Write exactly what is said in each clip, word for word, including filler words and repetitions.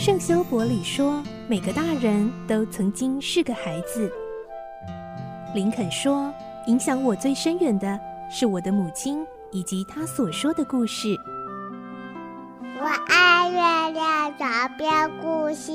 圣修伯里说，每个大人都曾经是个孩子。林肯说，影响我最深远的是我的母亲以及她所说的故事。 我爱月亮床边故事。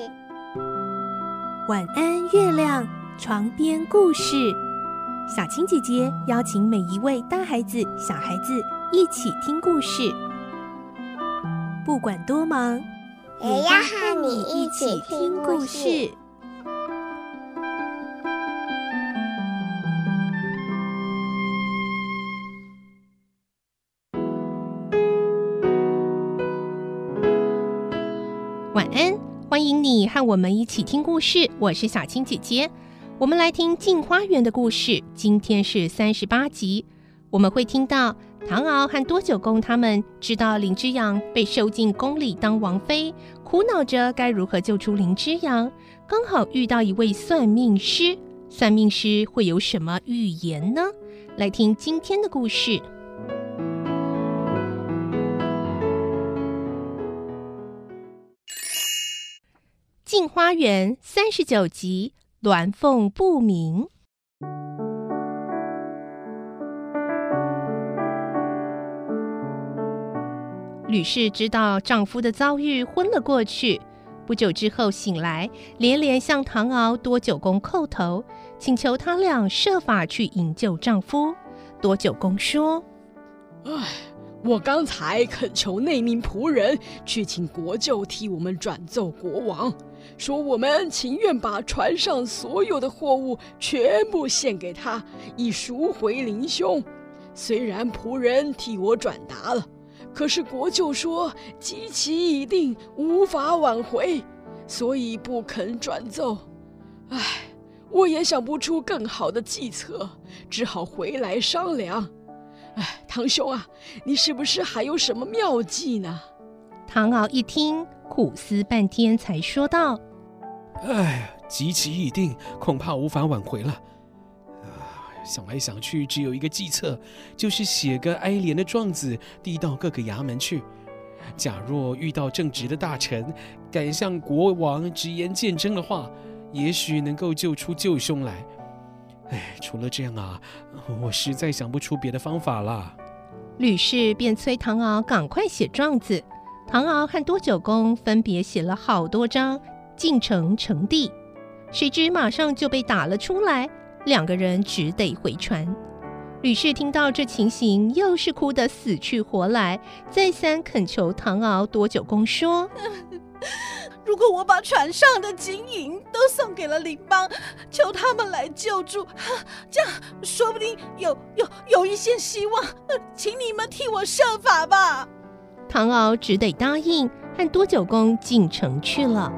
晚安，月亮床边故事。小青姐姐邀请每一位大孩子、小孩子一起听故事，不管多忙， 也要和你一起听故事。 晚安，欢迎你和我们一起听故事，我是小青姐姐。我们来听《镜花缘》的故事，今天是三十八集。我们会听到唐敖和多九公他们知道林之阳被收进宫里当王妃，苦恼着该如何救出林之阳，刚好遇到一位算命师，算命师会有什么预言呢？来听今天的故事。《镜花缘》三十九集，鸾凤不明。吕氏知道丈夫的遭遇，昏了过去。不久之后醒来，连连向唐敖、多九公叩头，请求他俩设法去营救丈夫。多九公说： 唉，我刚才恳求那名仆人去请国舅替我们转奏国王，说我们情愿把船上所有的货物全部献给他，以赎回林兄。虽然仆人替我转达了，可是国舅说机期已定，无法挽回，所以不肯转奏。唉，我也想不出更好的计策，只好回来商量。唉，堂兄啊，你是不是还有什么妙计呢？ 唐敖一听，苦思半天，才说道： 唉，机期已定，恐怕无法挽回了。想来想去，只有一个计策，就是写个哀怜的状子递到各个衙门去。假若遇到正直的大臣，敢向国王直言谏争的话，也许能够救出舅兄来。唉，除了这样啊，我实在想不出别的方法了。 吕氏便催唐敖赶快写状子。唐敖和多九公分别写了好多张，进城呈递，谁知马上就被打了出来，两个人只得回船。吕氏听到这情形，又是哭得死去活来，再三恳求唐敖、多九公说： 如果我把船上的金银都送给了邻邦，求他们来救助，这样说不定有有有一线希望，请你们替我设法吧。 唐敖只得答应，和多九公进城去了。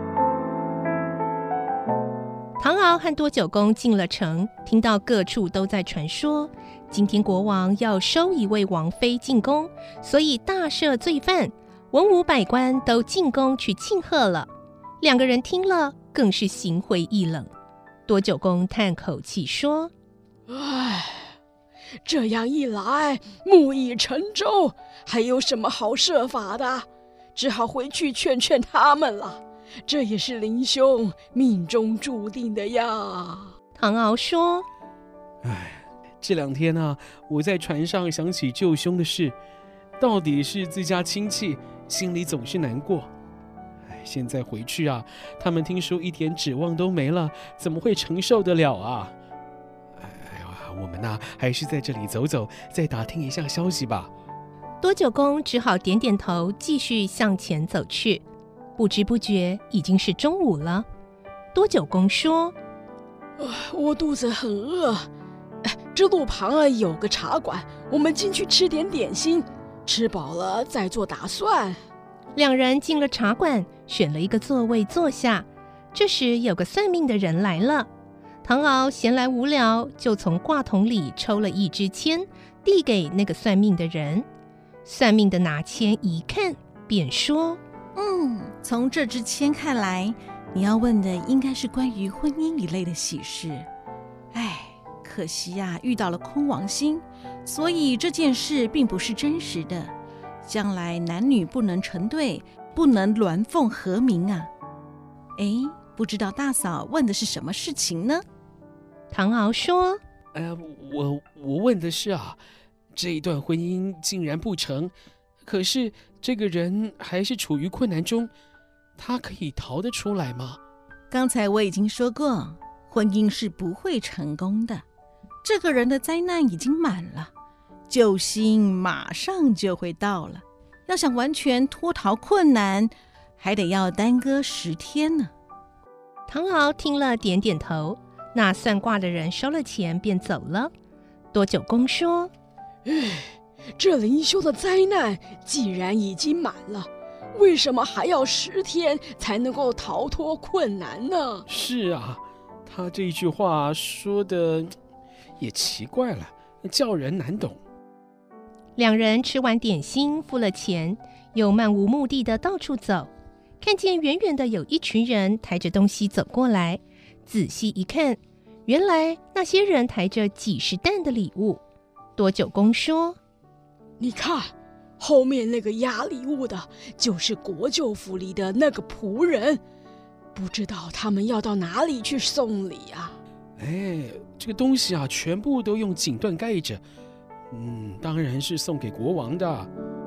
唐敖和多九公进了城，听到各处都在传说，今天国王要收一位王妃进宫，所以大赦罪犯，文武百官都进宫去庆贺了。两个人听了，更是心灰意冷。多九公叹口气说： 唉，这样一来，木已成舟，还有什么好设法的？只好回去劝劝他们了。这也是林兄命中注定的呀。 唐敖说： 唉，这两天啊，我在船上想起舅兄的事，到底是自家亲戚，心里总是难过。唉，现在回去啊，他们听说一点指望都没了，怎么会承受得了啊？哎呀，我们啊，还是在这里走走，再打听一下消息吧。 多九公只好点点头，继续向前走去。不知不觉已经是中午了。多九公说： 我肚子很饿，这路旁啊有个茶馆，我们进去吃点点心，吃饱了再做打算。 两人进了茶馆，选了一个座位坐下。这时有个算命的人来了，唐敖闲来无聊，就从挂筒里抽了一支签，递给那个算命的人。算命的拿签一看，便说： 嗯，从这支签看来，你要问的应该是关于婚姻一类的喜事。唉，可惜呀、啊，遇到了空王星，所以这件事并不是真实的。将来男女不能成对， 不能鸾凤和鸣啊。哎，不知道大嫂问的是什么事情呢？ 唐敖说： 呃，我我问的是啊，这一段婚姻竟然不成，可是这个人还是处于困难中，他可以逃得出来吗？ 刚才我已经说过，婚姻是不会成功的。这个人的灾难已经满了，救星马上就会到了。要想完全脱逃困难，还得要耽搁十天呢。 唐敖听了点点头，那算卦的人收了钱便走了。多久公说： 唉，这灵修的灾难既然已经满了，为什么还要十天才能够逃脱困难呢？ 是啊，他这句话说的也奇怪了，叫人难懂。 两人吃完点心，付了钱，又漫无目的的到处走，看见远远的有一群人抬着东西走过来，仔细一看，原来那些人抬着几十担的礼物。多久公说： 你看，后面那个押礼物的就是国舅府里的那个仆人，不知道他们要到哪里去送礼啊？ 哎，这个东西啊，全部都用锦缎盖着，嗯，当然是送给国王的。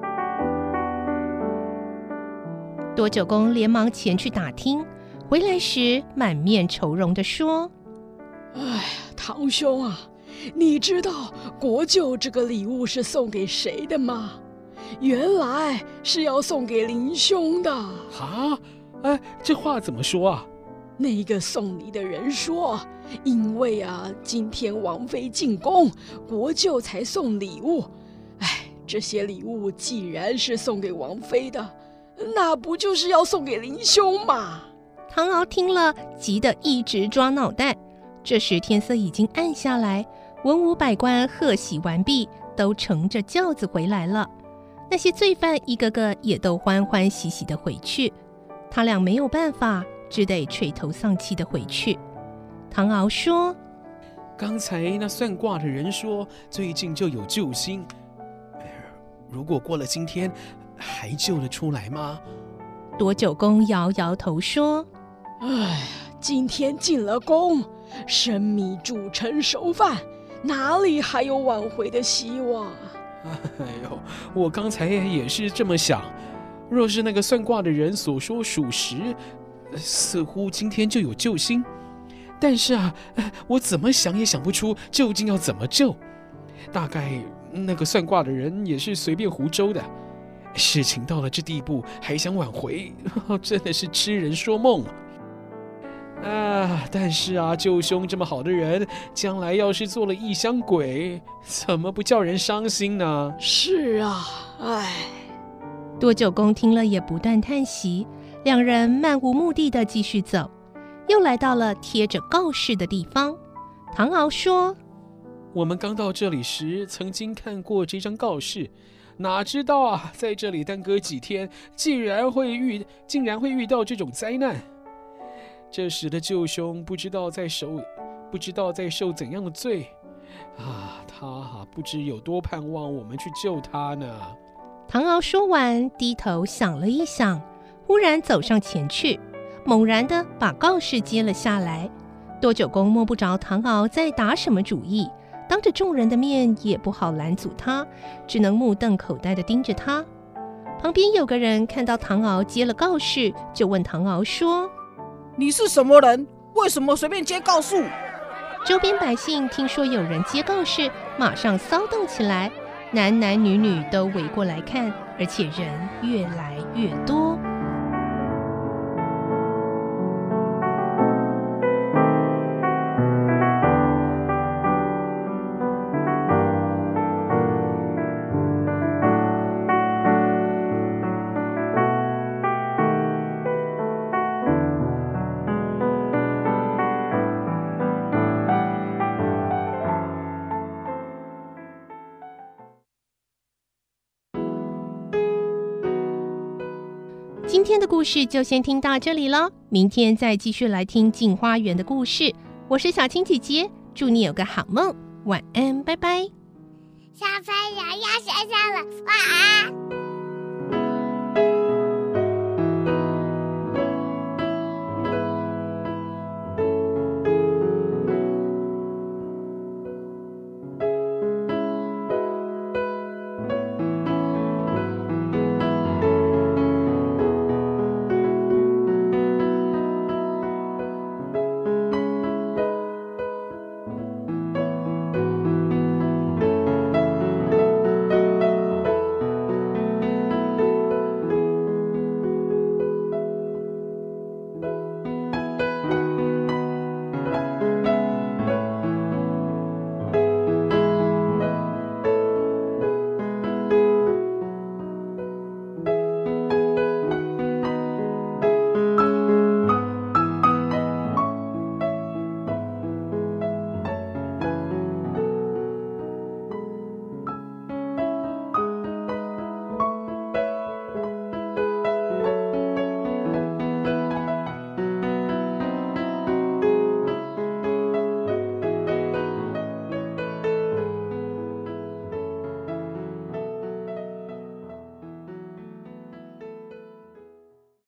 多久公连忙前去打听，回来时满面愁容地说： 哎呀，堂兄啊，你知道国舅这个礼物是送给谁的吗？原来是要送给林兄的。 啊？哎，这话怎么说啊？ 那个送礼的人说，因为啊，今天王妃进宫，国舅才送礼物。哎，这些礼物既然是送给王妃的，那不就是要送给林兄吗？ 唐敖听了，急得一直抓脑袋。这时天色已经暗下来，文武百官贺喜完毕，都乘着轿子回来了。那些罪犯一个个也都欢欢喜喜地回去，他俩没有办法，只得垂头丧气地回去。唐敖说： 刚才那算卦的人说最近就有救星，如果过了今天还救得出来吗？ 多久公摇摇头说： 哎呀，今天进了宫，生米煮成熟饭，哪里还有挽回的希望啊？ 哎呦，我刚才也是这么想，若是那个算卦的人所说属实，似乎今天就有救星。但是啊，我怎么想也想不出究竟要怎么救。大概那个算卦的人也是随便胡诌的。事情到了这地步还想挽回，真的是痴人说梦啊！但是啊，舅兄这么好的人，将来要是做了异乡鬼，怎么不叫人伤心呢？ 是啊，唉。 多久公听了也不断叹息，两人漫无目的的继续走，又来到了贴着告示的地方。唐敖说： 我们刚到这里时曾经看过这张告示，哪知道啊，在这里耽搁几天，竟然会遇竟然会遇到这种灾难。这时的舅兄不知道在受不知道在受怎样的罪啊，他啊不知有多盼望我们去救他呢。 唐敖说完，低头想了一想，忽然走上前去，猛然的把告示接了下来。多久公摸不着唐敖在打什么主意，当着众人的面也不好拦阻他，只能目瞪口呆地盯着他。旁边有个人看到唐敖接了告示，就问唐敖说： 你是什么人？为什么随便接告诉？ 周边百姓听说有人接告示，马上骚动起来，男男女女都围过来看，而且人越来越多。今天的故事就先听到这里了，明天再继续来听镜花园的故事。我是小青姐姐，祝你有个好梦，晚安，拜拜。 小朋友要睡觉了，晚安。